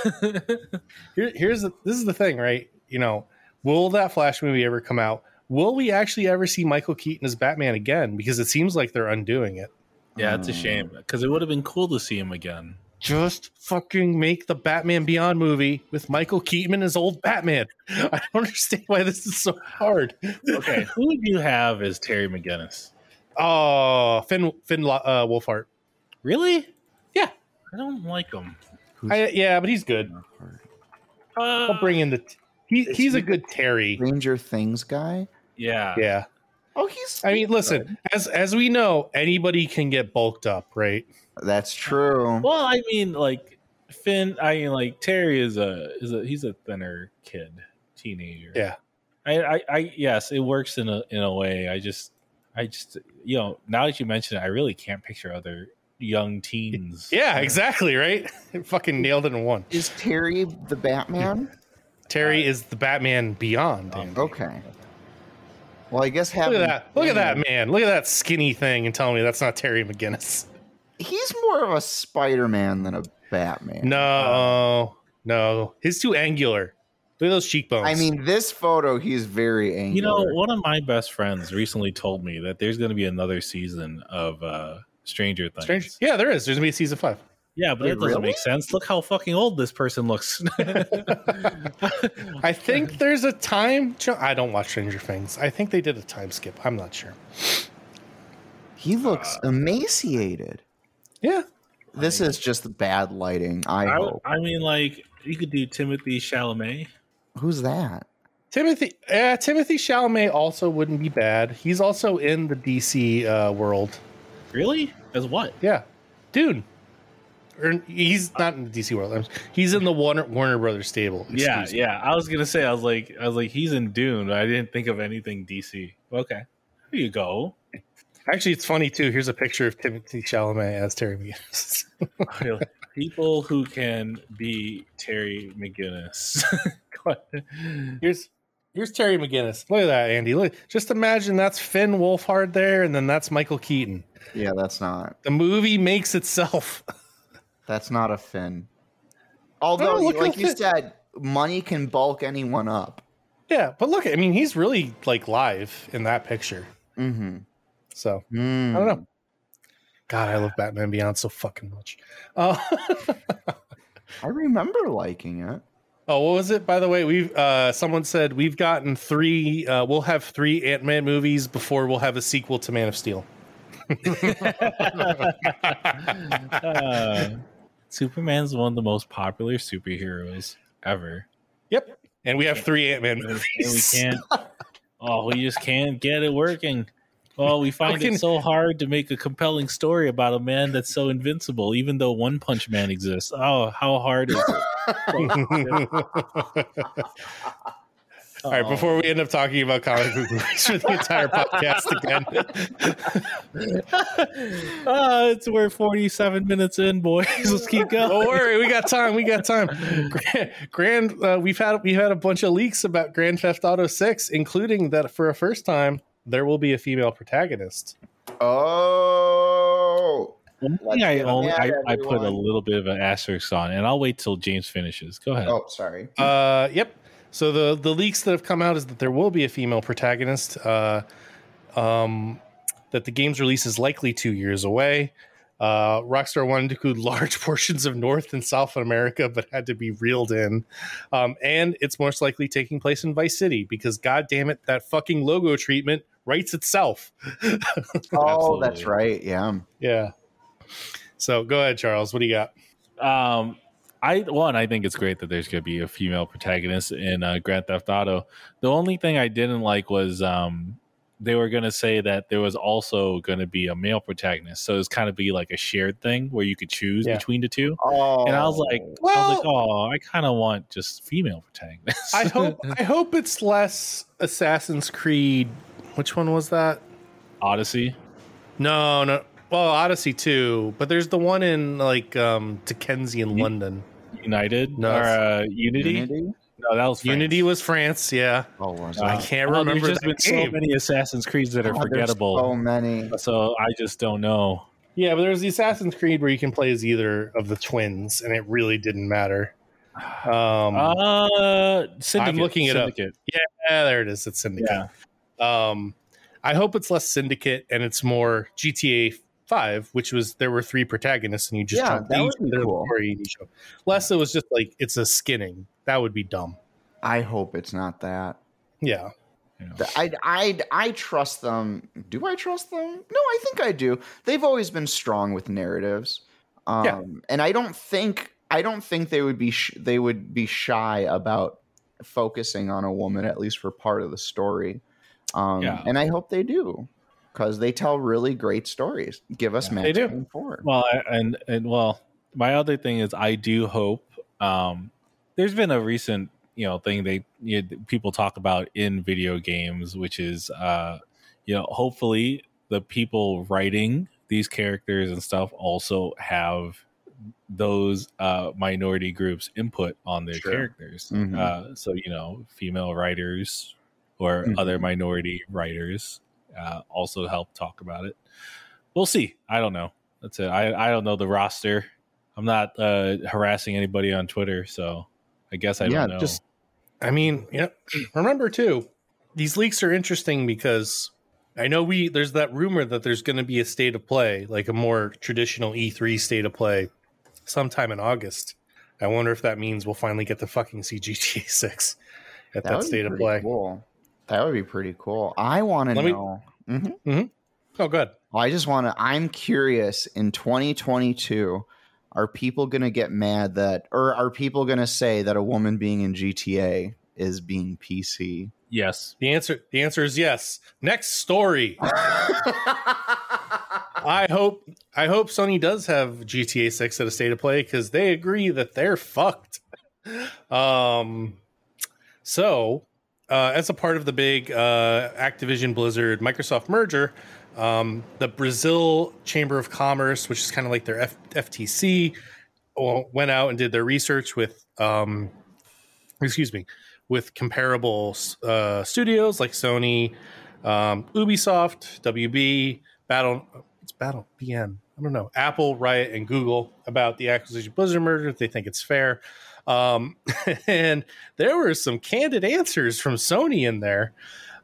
This is the thing, right? Will that Flash movie ever come out? Will we actually ever see Michael Keaton as Batman again? Because it seems like they're undoing it. Yeah, it's a shame because it would have been cool to see him again. Just fucking make the Batman Beyond movie with Michael Keaton as old Batman. I don't understand why this is so hard. Okay, who do you have as Terry McGinnis? Oh, Finn Wolfhard. Really? Yeah. I don't like him. But he's good. I'll bring in he's a good Terry. Stranger Things guy? Yeah. Yeah. Oh, listen, as we know, anybody can get bulked up, right? That's true. Well, I mean, like Finn, Terry is he's a thinner kid, teenager. Yeah. I yes, it works in a way. I just now that you mention it, I really can't picture other young teens. Yeah, exactly, right? Fucking nailed it in one. Is Terry the Batman? Terry is the Batman Beyond. Okay. Well, I guess look at that man. Look at that skinny thing and tell me that's not Terry McGinnis. He's more of a Spider-Man than a Batman. No. He's too angular. Look at those cheekbones. I mean, this photo, he's very angular. One of my best friends recently told me that there's going to be another season of Stranger Things. Yeah, there is. There's going to be a season 5. Yeah, but it doesn't make sense. Look how fucking old this person looks. I think there's a time. I don't watch Stranger Things. I think they did a time skip. I'm not sure. He looks emaciated. Yeah. This is just bad lighting, I hope. I mean, like, you could do Timothée Chalamet. Who's that? Timothée Chalamet also wouldn't be bad. He's also in the DC world. Really? As what? Yeah. Dune. He's not in the DC world. He's in the Warner Brothers stable. Yeah. I was gonna say, I was like, he's in Dune. I didn't think of anything DC. Okay, there you go. Actually, it's funny too. Here's a picture of Timothée Chalamet as Terry McGinnis. People who can be Terry McGinnis. Here's Terry McGinnis. Look at that, Andy. Look, just imagine that's Finn Wolfhard there, and then that's Michael Keaton. Yeah, that's not. The movie makes itself. That's not a Finn. Although, like you said, money can bulk anyone up. Yeah, but look, I mean, he's really like live in that picture. Mm-hmm. So I don't know. God, I love Batman Beyond so fucking much. I remember liking it. Oh, what was it? By the way, we've someone said we've gotten 3. We'll have 3 Ant-Man movies before we'll have a sequel to Man of Steel. Superman's one of the most popular superheroes ever. Yep, and we have 3 Ant-Man movies. And we can't. We just can't get it working. Oh, we find it so hard to make a compelling story about a man that's so invincible, even though One Punch Man exists. Oh, how hard is it? All right, before we end up talking about comic book movies for the entire podcast again. We're 47 minutes in, boys. Let's keep going. Don't worry, we got time. We've had a bunch of leaks about Grand Theft Auto 6, including that for a first time there will be a female protagonist. Oh. One thing I put a little bit of an asterisk on, and I'll wait till James finishes. Go ahead. Oh, sorry. Yep. So the leaks that have come out is that there will be a female protagonist. That the game's release is likely 2 years away. Rockstar wanted to include large portions of North and South America, but had to be reeled in. And it's most likely taking place in Vice City because, God damn it, that fucking logo treatment writes itself. Oh, that's right. Yeah. Yeah. So go ahead, Charles. What do you got? I think it's great that there's going to be a female protagonist in Grand Theft Auto. The only thing I didn't like was they were going to say that there was also going to be a male protagonist. So it's kind of be like a shared thing where you could choose between the two. Oh. And I was like, I kind of want just female protagonists. I hope it's less Assassin's Creed. Which one was that? Odyssey? No. Well, Odyssey 2, but there's the one in like Dickensian London. Unity? No, that was France. Unity was France, yeah. Oh, I can't remember. There's just been so many Assassin's Creeds that are forgettable. So many. So I just don't know. Yeah, but there's the Assassin's Creed where you can play as either of the twins, and it really didn't matter. Syndicate. I'm looking it up. Yeah, there it is. It's Syndicate. Yeah. I hope it's less Syndicate and it's more GTA 5, which was there were 3 protagonists and you just jumped that would be cool. Less it was just like it's a skinning. That would be dumb. I hope it's not that. Yeah. I trust them. Do I trust them? No, I think I do. They've always been strong with narratives. And I don't think they would be shy about focusing on a woman, at least for part of the story. And I hope they do. Because they tell really great stories. Give us Max Payne 4. Well, and my other thing is I do hope there's been a recent thing people talk about in video games, which is hopefully the people writing these characters and stuff also have those minority groups input on their characters. Mm-hmm. So female writers or other minority writers. Also help talk about it. We'll see. I don't know. That's it. I don't know the roster. I'm not harassing anybody on Twitter, so I guess I don't know. Remember too, these leaks are interesting because I know there's that rumor that there's going to be a state of play, like a more traditional E3 state of play, sometime in August. I wonder if that means we'll finally get to fucking see GTA 6 at that state of play. Cool. That would be pretty cool. I want to know. Oh, good. Well, I'm curious in 2022, are people going to get mad or are people going to say that a woman being in GTA is being PC? Yes. The answer is yes. Next story. I hope Sony does have GTA 6 at a state of play because they agree that they're fucked. As a part of the big Activision Blizzard Microsoft merger, the Brazil Chamber of Commerce, which is kind of like their FTC, went out and did their research with with comparable studios like Sony, Ubisoft, WB, Battle BN. I don't know, Apple, Riot, and Google about the Activision Blizzard merger. They think it's fair. And there were some candid answers from Sony in there.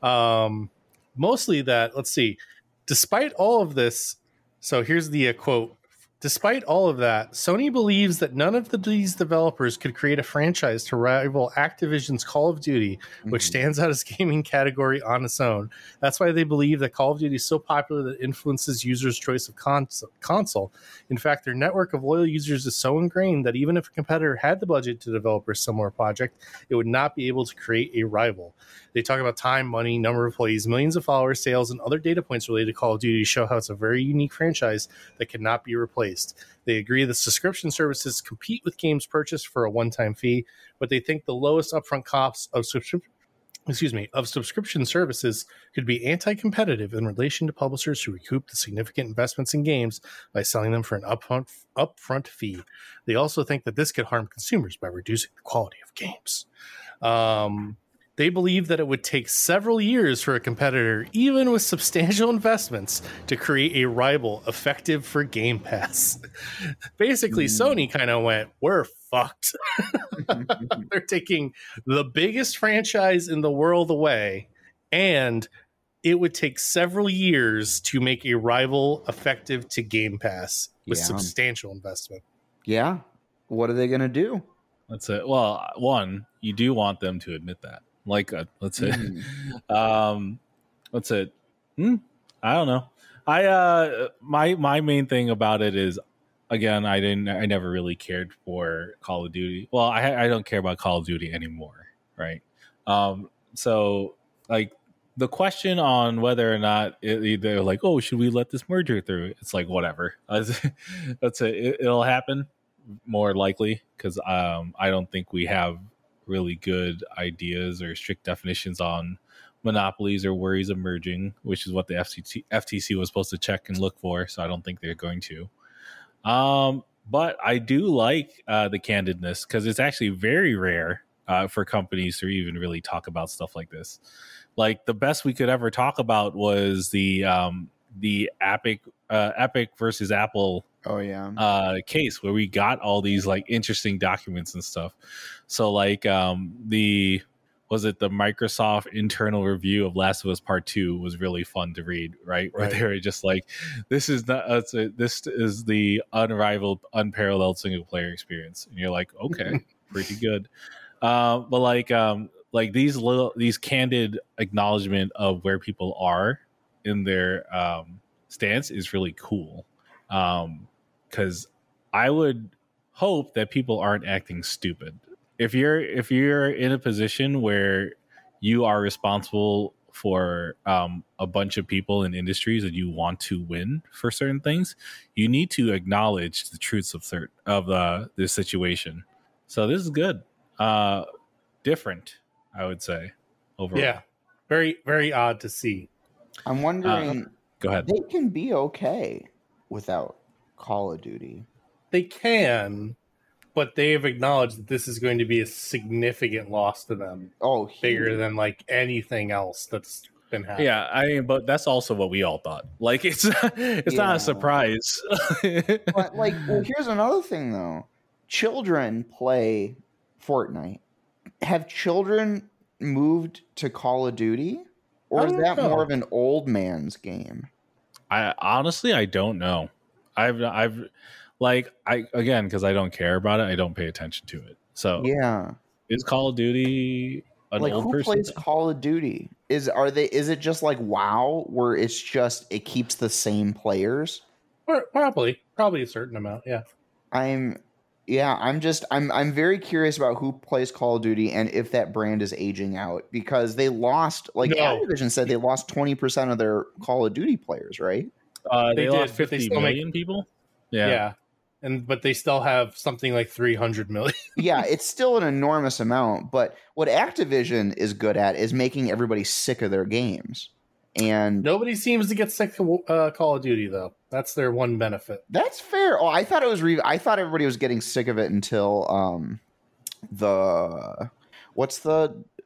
Mostly that, let's see, despite all of this, so here's the quote. Despite all of that, Sony believes that none of these developers could create a franchise to rival Activision's Call of Duty, which stands out as gaming category on its own. That's why they believe that Call of Duty is so popular that it influences users' choice of console. In fact, their network of loyal users is so ingrained that even if a competitor had the budget to develop a similar project, it would not be able to create a rival. They talk about time, money, number of employees, millions of followers, sales, and other data points related to Call of Duty to show how it's a very unique franchise that cannot be replaced. They agree that subscription services compete with games purchased for a one-time fee, but they think the lowest upfront costs of subscription services could be anti-competitive in relation to publishers who recoup the significant investments in games by selling them for an upfront fee. They also think that this could harm consumers by reducing the quality of games. They believe that it would take several years for a competitor, even with substantial investments, to create a rival effective for Game Pass. Basically, Sony kind of went, we're fucked. They're taking the biggest franchise in the world away, and it would take several years to make a rival effective to Game Pass with substantial investment. Yeah. What are they going to do? That's it. Well, one, you do want them to admit that. Like, let's say, what's it? I don't know. My main thing about it is, again, I never really cared for Call of Duty. Well, I don't care about Call of Duty anymore, right? So like the question on whether or not they're like, oh, should we let this merger through? It's like, whatever. That's it. It'll happen more likely because I don't think we have really good ideas or strict definitions on monopolies or worries of merging, which is what the FTC was supposed to check and look for. So I don't think they're going to. But I do like the candidness because it's actually very rare for companies to even really talk about stuff like this. Like the best we could ever talk about was the Epic versus Apple case where we got all these like interesting documents and stuff. So like the Microsoft internal review of Last of Us Part 2 was really fun to read, right? Where they were just like, this is the unparalleled single player experience. And you're like, okay, pretty good. But like these candid acknowledgement of where people are in their stance is really cool. Because I would hope that people aren't acting stupid. If you're in a position where you are responsible for a bunch of people in industries and you want to win for certain things, you need to acknowledge the truths of this situation. So this is good, different, I would say. Overall, yeah, very very odd to see. I'm wondering. Go ahead. They can be okay without Call of Duty. They can. But they have acknowledged that this is going to be a significant loss to them. Oh, bigger than like anything else that's been happening. Yeah, I mean, but that's also what we all thought. Like, it's not a surprise. But like, well, here's another thing though. Children play Fortnite. Have children moved to Call of Duty, or is that more of an old man's game? I honestly don't know. Because I don't care about it, I don't pay attention to it. So yeah, is Call of Duty an old who person? plays Call of Duty? Is it just like WoW, where it keeps the same players? Probably a certain amount. Yeah. I'm very curious about who plays Call of Duty and if that brand is aging out, because they lost, Activision said they lost 20% of their Call of Duty players, right? They lost 50 million people. Yeah. But they still have something like 300 million. Yeah, it's still an enormous amount. But what Activision is good at is making everybody sick of their games. And nobody seems to get sick of Call of Duty, though. That's their one benefit. That's fair. Oh, I thought I thought everybody was getting sick of it until what's the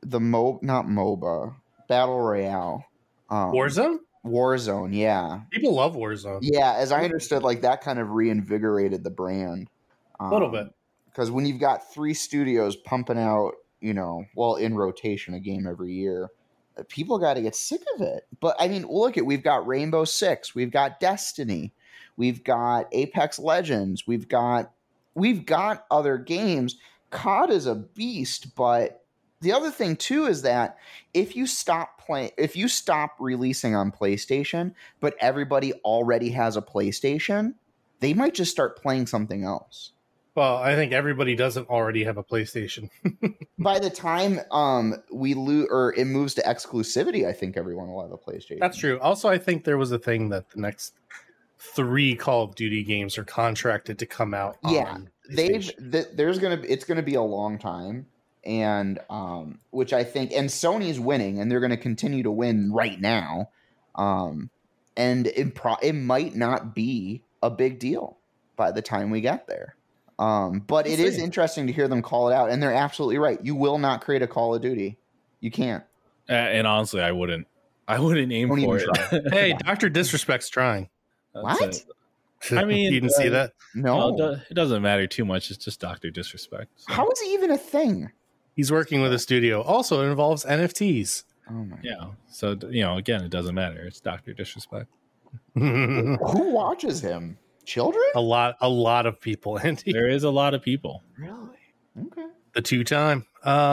not MOBA, Battle Royale. Warzone, yeah. People love Warzone. Yeah, as I understood, like that kind of reinvigorated the brand. A little bit. Because when you've got 3 studios pumping out, in rotation a game every year, people got to get sick of it. But I mean, we've got Rainbow Six, we've got Destiny, we've got Apex Legends, we've got other games. COD is a beast, but the other thing too is that if you stop releasing on PlayStation, but everybody already has a PlayStation, they might just start playing something else. Well, I think everybody doesn't already have a PlayStation. By the time it moves to exclusivity, I think everyone will have a PlayStation. That's true. Also, I think there was a thing that the next 3 Call of Duty games are contracted to come out. Yeah, it's gonna be a long time, and which I think, and Sony's winning, and they're gonna continue to win right now, and it might not be a big deal by the time we get there. But it is interesting to hear them call it out, and they're absolutely right. You will not create a Call of Duty. You can't. And honestly, I wouldn't aim for it. Hey, Dr. Disrespect's trying. What? I mean, you didn't see that? No. It doesn't matter too much. It's just Dr. Disrespect. So. How is he even a thing? He's working with a studio. Also, it involves NFTs. Oh my. Yeah. So again, it doesn't matter. It's Dr. Disrespect. Who watches him? Children? A lot of people, Andy. There is a lot of people. Really? Okay. The 2-time.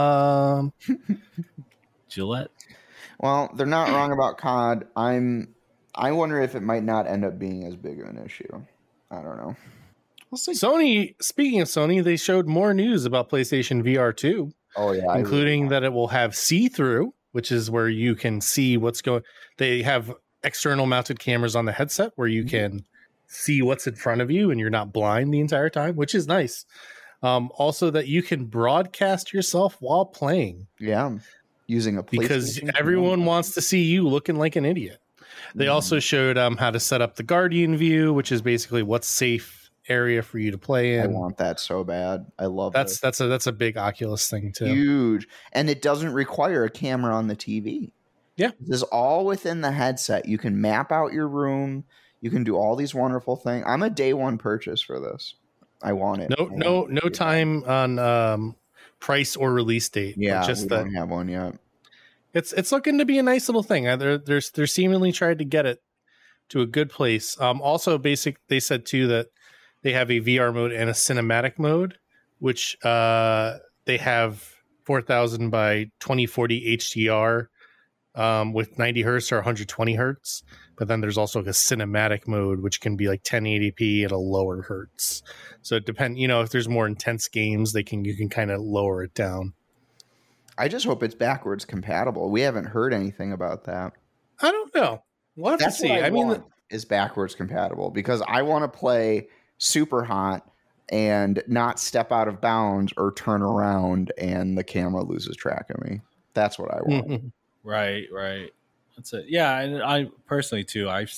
Gillette. Well, they're not wrong about COD. I wonder if it might not end up being as big of an issue. I don't know. We'll see. Sony, speaking of Sony, they showed more news about PlayStation VR 2. Oh, yeah. Including that it will have see-through, which is where you can see what's going. They have external mounted cameras on the headset where you can see what's in front of you and you're not blind the entire time, which is nice. Also that you can broadcast yourself while playing. Yeah. Using a PlayStation. Because everyone wants to see you looking like an idiot. They also showed how to set up the Guardian view, which is basically what's safe area for you to play in. I want that so bad. I love that's a big Oculus thing too. Huge. And it doesn't require a camera on the TV. Yeah. This is all within the headset. You can map out your room. You can do all these wonderful things. I'm a day one purchase for this. I want it. No time on price or release date. Yeah, just we don't have one yet. It's looking to be a nice little thing. They're seemingly tried to get it to a good place. Also, they said too that they have a VR mode and a cinematic mode, which they have 4000 by 2040 HDR with 90 hertz or 120 hertz. But then there's also a cinematic mode, which can be like 1080p at a lower hertz. So it depends, if there's more intense games, you can kind of lower it down. I just hope it's backwards compatible. We haven't heard anything about that. I don't know. We'll have to see. I mean, is backwards compatible because I want to play super hot and not step out of bounds or turn around and the camera loses track of me. That's what I want. Right. That's it. Yeah, and I personally too. I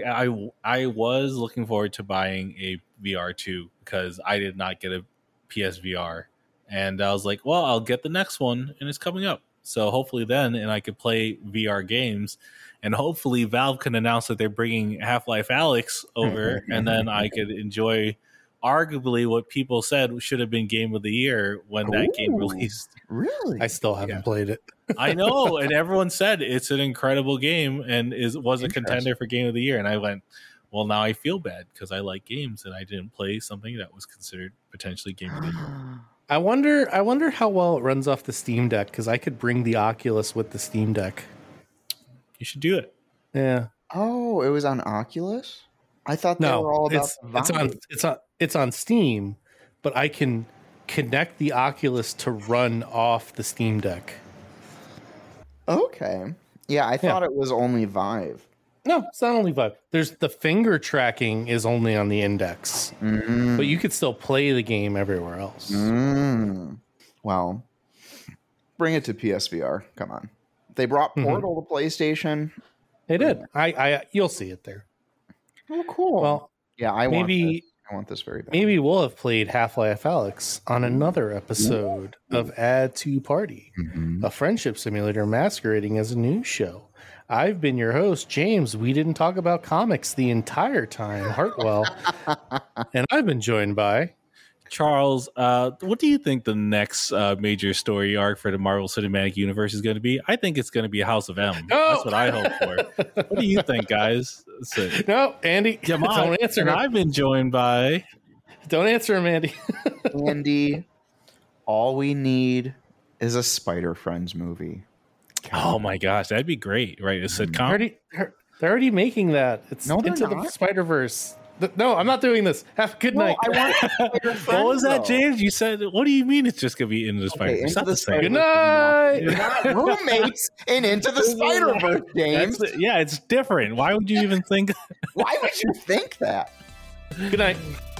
was looking forward to buying a VR2 because I did not get a PSVR, and I was like, well, I'll get the next one, and it's coming up. So hopefully then, and I could play VR games, and hopefully Valve can announce that they're bringing Half-Life Alyx over, and then I could enjoy arguably what people said should have been Game of the Year when that game released. Really? I still haven't played it. I know, and everyone said it's an incredible game and was a contender for Game of the Year. And I went, well, now I feel bad because I like games and I didn't play something that was considered potentially Game of the Year. I wonder how well it runs off the Steam Deck because I could bring the Oculus with the Steam Deck. You should do it. Yeah. Oh, it was on Oculus? I thought they were all about it's on Steam, but I can connect the Oculus to run off the Steam Deck. Okay. Yeah, I thought it was only Vive. No, it's not only Vive. There's the finger tracking is only on the Index, but you could still play the game everywhere else. Well, bring it to PSVR. Come on. They brought Portal to PlayStation. They did. You'll see it there. Oh, cool. Well, yeah, I I want this very bad. Maybe we'll have played Half-Life Alyx on another episode of Add to Party, a friendship simulator masquerading as a news show. I've been your host, James. We didn't talk about comics the entire time, Hartwell. And I've been joined by Charles. What do you think the next major story arc for the Marvel Cinematic Universe is going to be? I think it's going to be House of M. Oh! That's what I hope for. What do you think, guys? No, Andy. Don't answer him. I've been joined by... Don't answer him, Andy. Andy, all we need is a Spider Friends movie. Oh my gosh, that'd be great, right? A sitcom. They're already making that. It's Into the Spider-Verse. No, I'm not doing this. Have a good night. I want Spider-Friends, what was that, though. James? You said, what do you mean it's just going to be Into the Spider-Verse? It's not the same. Good night. You're not roommates and Into the Spider-Verse, James. Yeah, it's different. Why would you even think? Why would you think that? Good night.